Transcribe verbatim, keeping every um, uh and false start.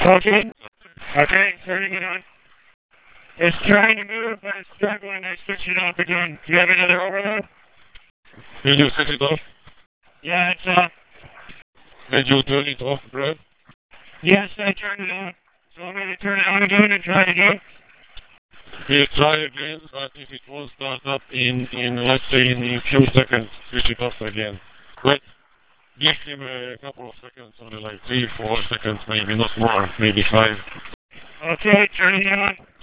Okay. Okay, turning it on. It's trying to move, but it's struggling. I switch it off again. Do you have another overload? Did you switch it off? Yeah, it's off. Did you turn it off, Brad? Yes, I turned it on. So I'm going to turn it on again and try it again. You try again, but if it won't start up in, in let's say, in a few seconds, switch it off again. Wait, give him a couple of seconds, only like three, four seconds, maybe not more, maybe five. Okay, turning it on.